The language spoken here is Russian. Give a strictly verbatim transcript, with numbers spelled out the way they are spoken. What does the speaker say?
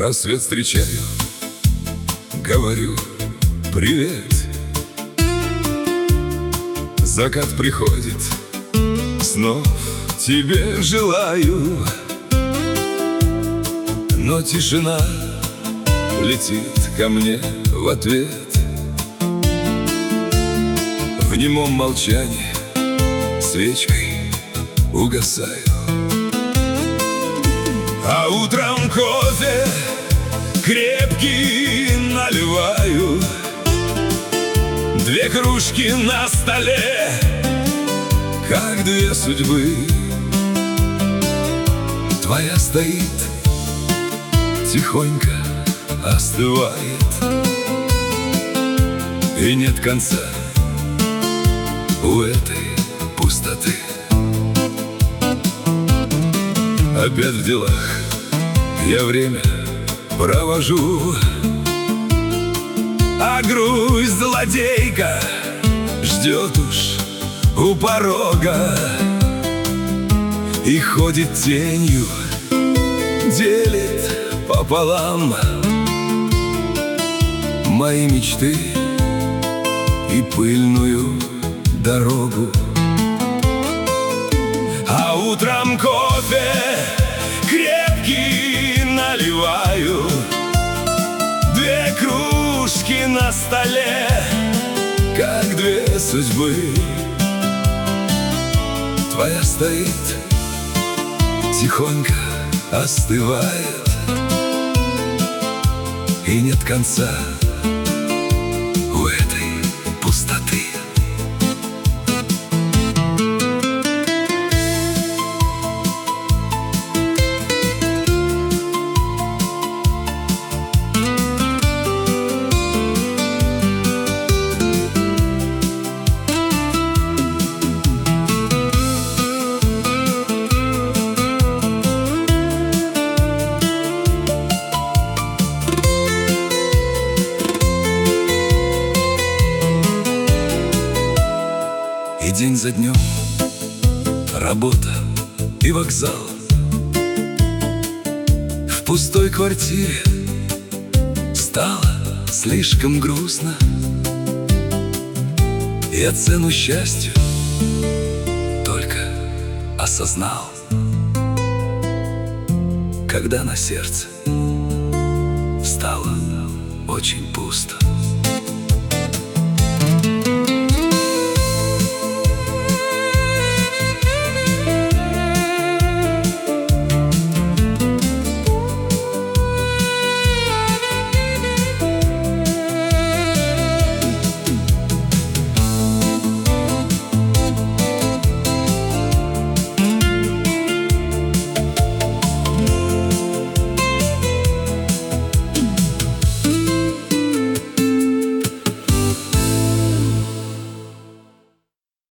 Рассвет встречаю, говорю привет. Закат приходит, снов тебе желаю. Но тишина летит ко мне в ответ. В немом молчании свечкой угасаю. А утром кофе крепкий наливаю. Две кружки на столе, как две судьбы. Твоя стоит, тихонько остывает, и нет конца у этой пустоты. Опять в делах я время провожу, а грусть злодейка ждет уж у порога и ходит тенью, делит пополам мои мечты и пыльную дорогу. А утром кофе крепкий наливаю. Две кружки на столе, как две судьбы. Твоя стоит, тихонько остывает, и нет конца у этой пустоты. И день за днем работа и вокзал. В пустой квартире стало слишком грустно. Я цену счастью только осознал, когда на сердце стало очень пусто.